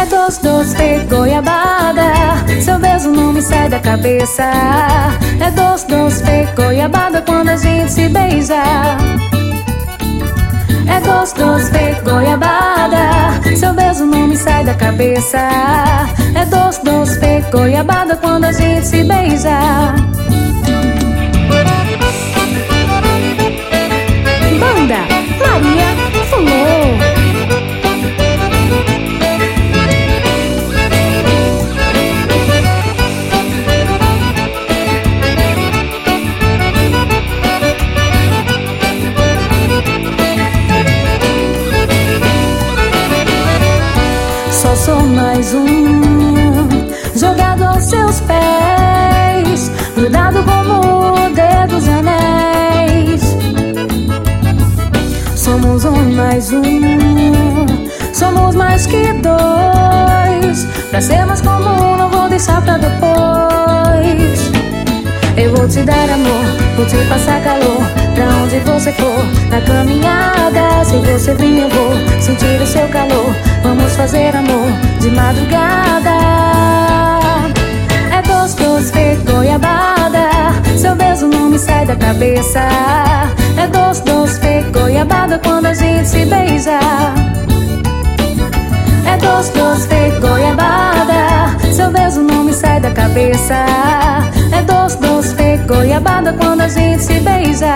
doce, doce, feito goiabada. Seu beijo não me sai da cabeça. É doce, doce, feito goiabada quando a gente se beija. É doce, doce, feito goiabada. Seu beijo não me sai da cabeça. É doce, doce, feito goiabada quando a gente se beija. Banda Maria Fulô. Só sou mais um jogado aos seus pés, grudado como dedos e anéis. Somos mais um, somos mais que dois. Pra ser mais comum não vou deixar pra depois. Eu vou te dar amor, vou te passar calor pra onde você for. Na caminhada, se você vir eu vou sentir o seu calor. Vamos fazer amor de madrugada. É doce, doce, feito goiabada. Seu beijo não me sai da cabeça. É doce, doce, feito goiabada quando a gente se beija. É doce, doce, feito goiabada. Seu beijo não me sai da cabeça. É doce, doce, feito goiabada quando a gente se beija.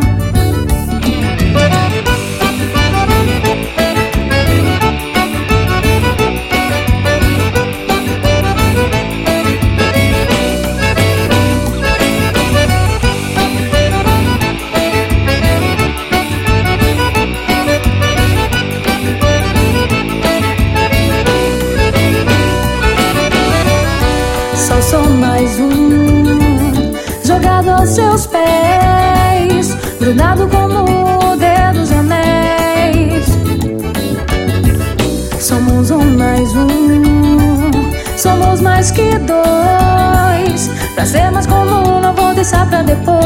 Só sou mais um jogado aos seus pés, grudado como dedos e anéis. Somos mais um, somos mais que dois. Pra ser mais comum não vou deixar pra depois.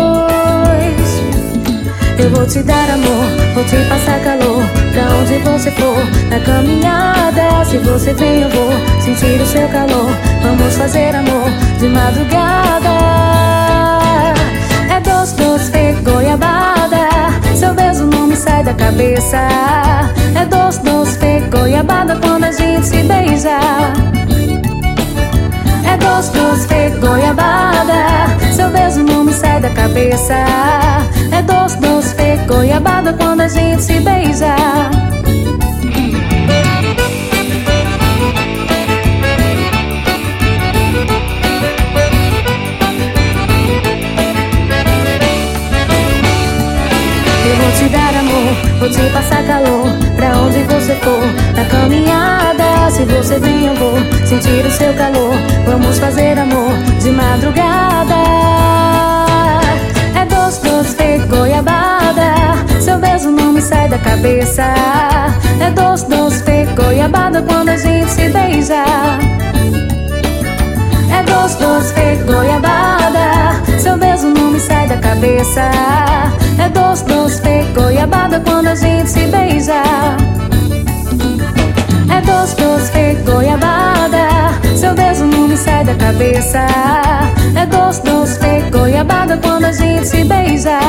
Eu vou te dar amor, vou te passar calor pra onde você for. Na caminhada, se você vem eu vou sentir o seu calor. Vamos fazer amor de madrugada. É doce, doce, feito goiabada. Seu beijo não me sai da cabeça. É doce, doce, feito goiabada quando a gente se beija. É doce, doce, feito goiabada. Seu beijo não me sai da cabeça. É doce, doce, feito goiabada quando a gente se beija. Eu vou te dar amor, vou te passar calor pra onde você for. Na caminhada, se você vir eu vou sentir o seu calor. Vamos fazer amor de madrugada. É doce, doce, feito goiabada. Seu beijo não me sai da cabeça. É doce, doce, feito goiabada quando a gente se beija. É doce, doce, feito goiabada. Seu beijo não me sai da cabeça. É doce, doce, feito goiabada quando a gente se beija. É doce, doce, feito goiabada. Seu beijo não me sai da cabeça. É doce, doce, feito goiabada quando a gente se beija.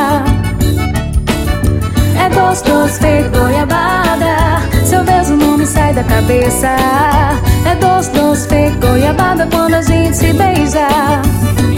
É doce, doce, feito goiabada. Seu beijo não me sai da cabeça. É doce, doce, feito goiabada quando a gente se beija.